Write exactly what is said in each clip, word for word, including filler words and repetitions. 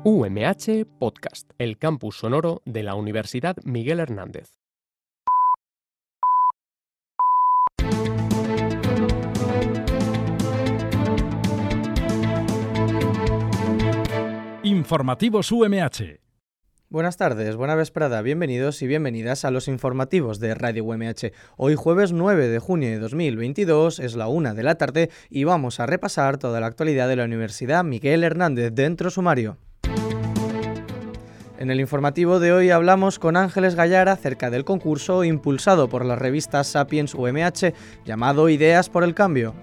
U M H Podcast, el campus sonoro de la Universidad Miguel Hernández. Informativos U M H. Buenas tardes, buena vesprada, bienvenidos y bienvenidas a los informativos de Radio U M H. Hoy jueves nueve de junio de dos mil veintidós, es la una de la tarde y vamos a repasar toda la actualidad de la Universidad Miguel Hernández dentro sumario. En el informativo de hoy hablamos con Ángeles Gallar acerca del concurso impulsado por la revista Sapiens U M H llamado Ideas por el Cambio.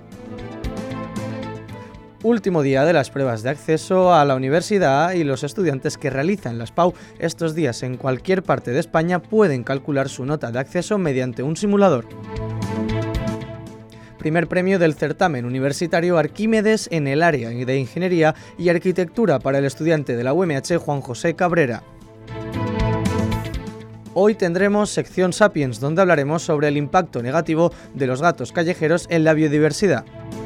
Último día de las pruebas de acceso a la universidad y los estudiantes que realizan las P A U estos días en cualquier parte de España pueden calcular su nota de acceso mediante un simulador. Primer premio del certamen universitario Arquímedes en el área de Ingeniería y Arquitectura para el estudiante de la U M H Juan José Cabrera. Hoy tendremos sección Sapiens, donde hablaremos sobre el impacto negativo de los gatos callejeros en la biodiversidad.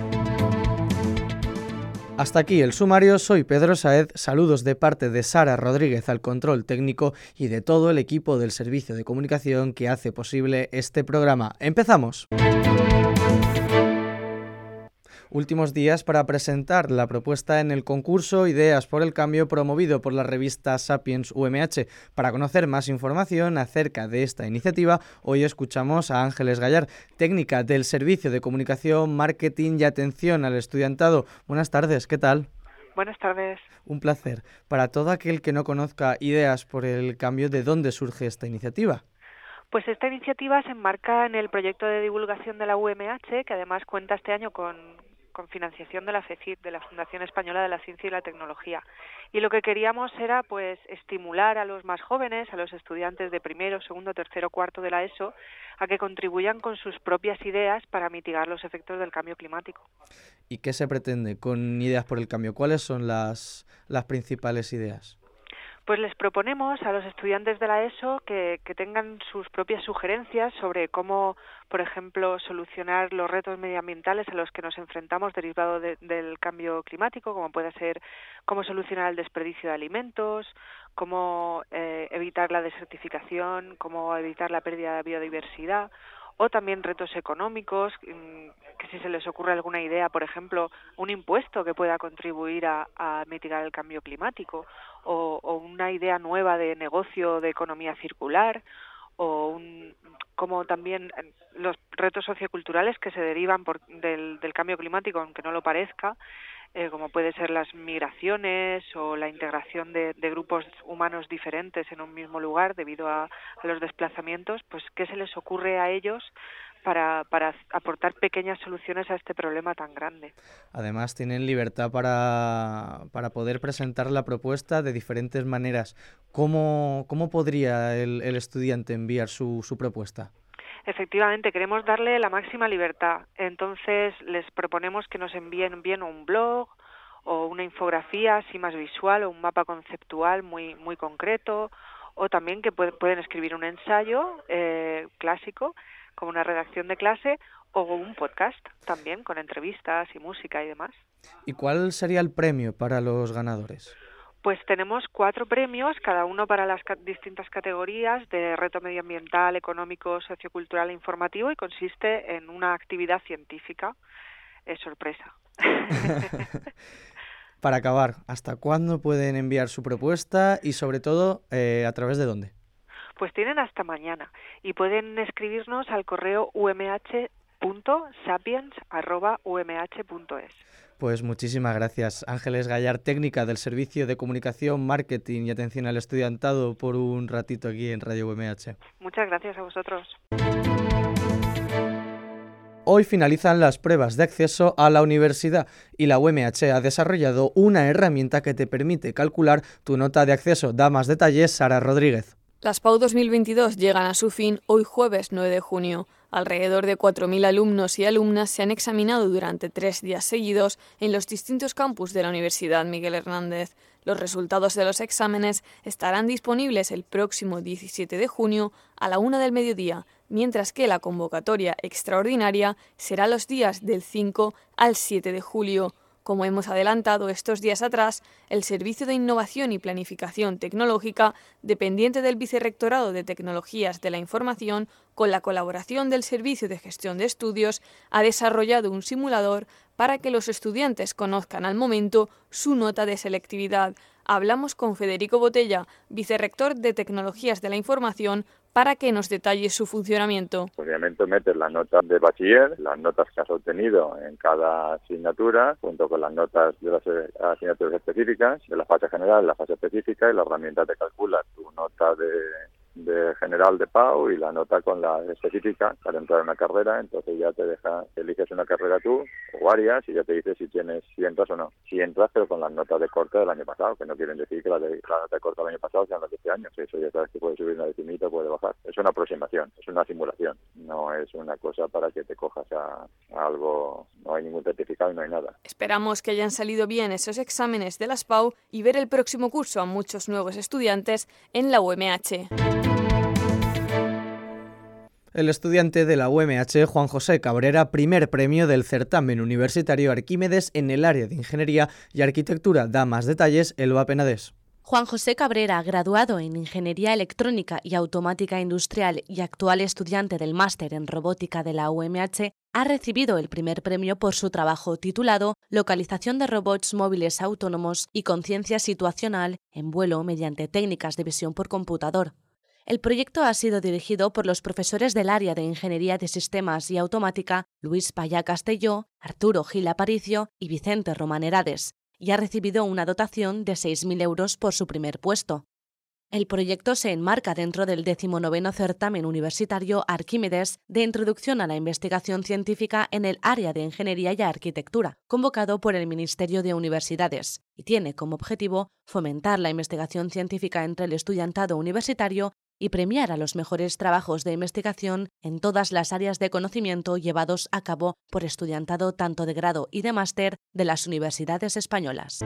Hasta aquí el sumario, soy Pedro Saez, saludos de parte de Sara Rodríguez al control técnico y de todo el equipo del servicio de comunicación que hace posible este programa. ¡Empezamos! Últimos días para presentar la propuesta en el concurso Ideas por el Cambio promovido por la revista Sapiens U M H. Para conocer más información acerca de esta iniciativa, hoy escuchamos a Ángeles Gallar, técnica del Servicio de Comunicación, Marketing y Atención al Estudiantado. Buenas tardes, ¿qué tal? Buenas tardes. Un placer. Para todo aquel que no conozca Ideas por el Cambio, ¿de dónde surge esta iniciativa? Pues esta iniciativa se enmarca en el proyecto de divulgación de la U M H, que además cuenta este año con... con financiación de la FECIT, de la Fundación Española de la Ciencia y la Tecnología. Y lo que queríamos era pues estimular a los más jóvenes, a los estudiantes de primero, segundo, tercero, cuarto de la ESO, a que contribuyan con sus propias ideas para mitigar los efectos del cambio climático. ¿Y qué se pretende con Ideas por el Cambio? ¿Cuáles son las, las principales ideas? Pues les proponemos a los estudiantes de la ESO que, que tengan sus propias sugerencias sobre cómo, por ejemplo, solucionar los retos medioambientales a los que nos enfrentamos derivado de, del cambio climático, como puede ser cómo solucionar el desperdicio de alimentos, cómo eh, evitar la desertificación, cómo evitar la pérdida de biodiversidad, o también retos económicos, que si se les ocurre alguna idea, por ejemplo, un impuesto que pueda contribuir a, a mitigar el cambio climático, o, o una idea nueva de negocio de economía circular, o un, como también los retos socioculturales que se derivan por, del, del cambio climático, aunque no lo parezca, eh, como puede ser las migraciones o la integración de, de grupos humanos diferentes en un mismo lugar debido a, a los desplazamientos, pues ¿qué se les ocurre a ellos para, para aportar pequeñas soluciones a este problema tan grande? Además tienen libertad para, para poder presentar la propuesta de diferentes maneras. ¿Cómo, cómo podría el, el estudiante enviar su, su propuesta? Efectivamente, queremos darle la máxima libertad. Entonces, les proponemos que nos envíen bien un blog o una infografía así más visual o un mapa conceptual muy muy concreto, o también que puede, pueden escribir un ensayo eh, clásico, como una redacción de clase, o un podcast también, con entrevistas y música y demás. ¿Y cuál sería el premio para los ganadores? Pues tenemos cuatro premios, cada uno para las ca- distintas categorías de reto medioambiental, económico, sociocultural e informativo, y consiste en una actividad científica. Es sorpresa. Para acabar, ¿hasta cuándo pueden enviar su propuesta y sobre todo eh, a través de dónde? Pues tienen hasta mañana y pueden escribirnos al correo u m h punto sapiens arroba u m h punto es. Pues muchísimas gracias, Ángeles Gallar, técnica del Servicio de Comunicación, Marketing y Atención al Estudiantado, por un ratito aquí en Radio U M H. Muchas gracias a vosotros. Hoy finalizan las pruebas de acceso a la universidad y la U M H ha desarrollado una herramienta que te permite calcular tu nota de acceso. Da más detalles Sara Rodríguez. Las P A U dos mil veintidós llegan a su fin hoy jueves nueve de junio. Alrededor de cuatro mil alumnos y alumnas se han examinado durante tres días seguidos en los distintos campus de la Universidad Miguel Hernández. Los resultados de los exámenes estarán disponibles el próximo diecisiete de junio a la una del mediodía, mientras que la convocatoria extraordinaria será los días del cinco al siete de julio. Como hemos adelantado estos días atrás, el Servicio de Innovación y Planificación Tecnológica, dependiente del Vicerrectorado de Tecnologías de la Información, con la colaboración del Servicio de Gestión de Estudios, ha desarrollado un simulador para que los estudiantes conozcan al momento su nota de selectividad. Hablamos con Federico Botella, vicerrector de Tecnologías de la Información, para que nos detalle su funcionamiento. Obviamente metes las notas de bachiller, las notas que has obtenido en cada asignatura, junto con las notas de las asignaturas específicas, de la fase general, la fase específica, y la herramienta te calcula tu nota de, de general de P A U y la nota con la específica para entrar en una carrera. Entonces ya te deja, eliges una carrera tú o varias y ya te dice si tienes, si entras o no. Si entras, pero con las notas de corte del año pasado, que no quieren decir que las de, la nota de corte del año pasado sean las de este año. Eso ya sabes que puede subir una decimita, puede bajar. Es una aproximación, es una simulación, no es una cosa para que te cojas a, a algo, no hay ningún certificado y no hay nada. Esperamos que hayan salido bien esos exámenes de las P A U y ver el próximo curso a muchos nuevos estudiantes en la U M H. El estudiante de la U M H, Juan José Cabrera, primer premio del certamen universitario Arquímedes en el área de Ingeniería y Arquitectura. Da más detalles Elba Penedés. Juan José Cabrera, graduado en Ingeniería Electrónica y Automática Industrial y actual estudiante del máster en Robótica de la U M H, ha recibido el primer premio por su trabajo titulado Localización de robots móviles autónomos y conciencia situacional en vuelo mediante técnicas de visión por computador. El proyecto ha sido dirigido por los profesores del área de Ingeniería de Sistemas y Automática Luis Payá Castelló, Arturo Gil Aparicio y Vicente Romanerades, y ha recibido una dotación de seis mil euros por su primer puesto. El proyecto se enmarca dentro del decimonoveno certamen universitario Arquímedes de Introducción a la Investigación Científica en el área de Ingeniería y Arquitectura, convocado por el Ministerio de Universidades, y tiene como objetivo fomentar la investigación científica entre el estudiantado universitario y premiar a los mejores trabajos de investigación en todas las áreas de conocimiento llevados a cabo por estudiantado tanto de grado y de máster de las universidades españolas.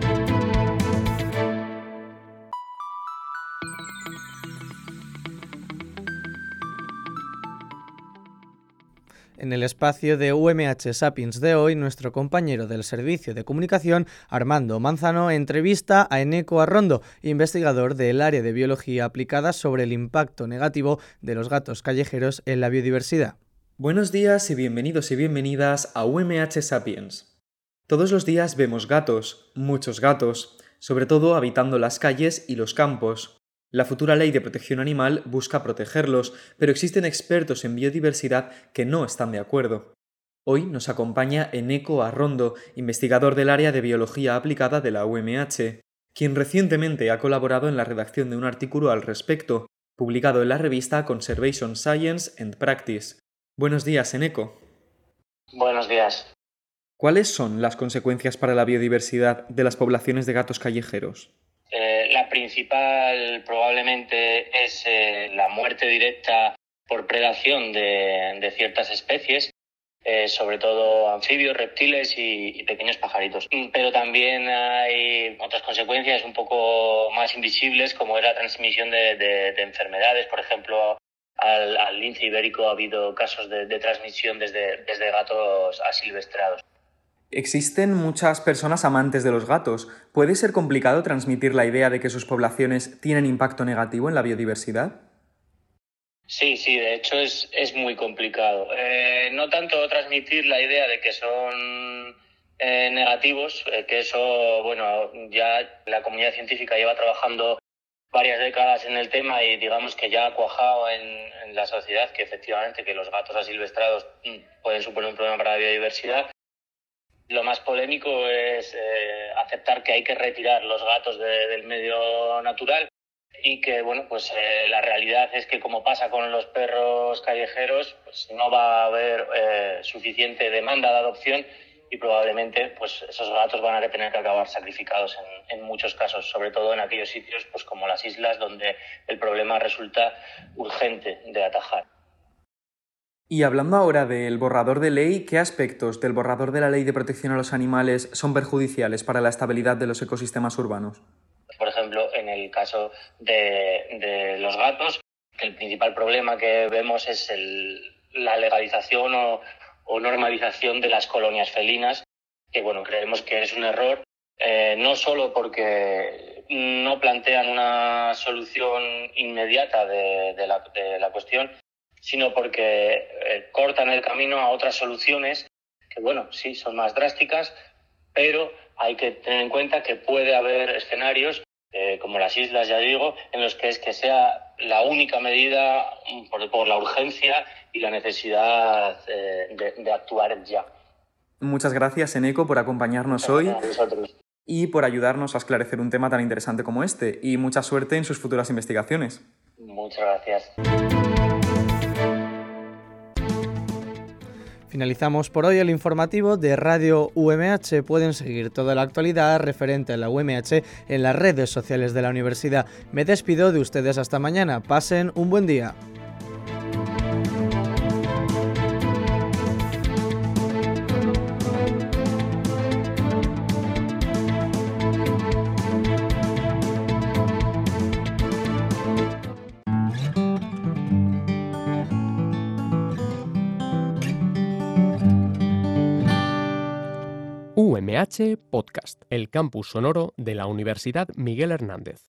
En el espacio de U M H Sapiens de hoy, nuestro compañero del Servicio de Comunicación, Armando Manzano, entrevista a Eneco Arrondo, investigador del área de Biología aplicada, sobre el impacto negativo de los gatos callejeros en la biodiversidad. Buenos días y bienvenidos y bienvenidas a U M H Sapiens. Todos los días vemos gatos, muchos gatos, sobre todo habitando las calles y los campos. La futura ley de protección animal busca protegerlos, pero existen expertos en biodiversidad que no están de acuerdo. Hoy nos acompaña Eneco Arrondo, investigador del área de Biología aplicada de la U M H, quien recientemente ha colaborado en la redacción de un artículo al respecto, publicado en la revista Conservation Science and Practice. Buenos días, Eneco. Buenos días. ¿Cuáles son las consecuencias para la biodiversidad de las poblaciones de gatos callejeros? Eh, la principal probablemente es eh, la muerte directa por predación de, de ciertas especies, eh, sobre todo anfibios, reptiles y, y pequeños pajaritos. Pero también hay otras consecuencias un poco más invisibles, como es la transmisión de, de, de enfermedades. Por ejemplo, al, al lince ibérico ha habido casos de, de transmisión desde, desde gatos asilvestrados. Existen muchas personas amantes de los gatos. ¿Puede ser complicado transmitir la idea de que sus poblaciones tienen impacto negativo en la biodiversidad? Sí, sí, de hecho es, es muy complicado. Eh, no tanto transmitir la idea de que son eh, negativos, eh, que eso, bueno, ya la comunidad científica lleva trabajando varias décadas en el tema y digamos que ya ha cuajado en, en la sociedad que efectivamente que los gatos asilvestrados pueden suponer un problema para la biodiversidad. Lo más polémico es eh, aceptar que hay que retirar los gatos de, del medio natural y que, bueno, pues eh, la realidad es que, como pasa con los perros callejeros, pues no va a haber eh, suficiente demanda de adopción y probablemente pues esos gatos van a tener que acabar sacrificados en, en muchos casos, sobre todo en aquellos sitios pues como las islas donde el problema resulta urgente de atajar. Y hablando ahora del borrador de ley, ¿qué aspectos del borrador de la Ley de Protección a los Animales son perjudiciales para la estabilidad de los ecosistemas urbanos? Por ejemplo, en el caso de, de los gatos, el principal problema que vemos es el, la legalización o, o normalización de las colonias felinas, que bueno, creemos que es un error, eh, no solo porque no plantean una solución inmediata de, de, la, de la cuestión, sino porque eh, cortan el camino a otras soluciones que, bueno, sí, son más drásticas, pero hay que tener en cuenta que puede haber escenarios, eh, como las islas, ya digo, en los que es que sea la única medida por, por la urgencia y la necesidad eh, de, de actuar ya. Muchas gracias, Eneco, por acompañarnos hoy y por ayudarnos a esclarecer un tema tan interesante como este. Y mucha suerte en sus futuras investigaciones. Muchas gracias. Finalizamos por hoy el informativo de Radio U M H. Pueden seguir toda la actualidad referente a la U M H en las redes sociales de la universidad. Me despido de ustedes hasta mañana. Pasen un buen día. U M H Podcast, el campus sonoro de la Universidad Miguel Hernández.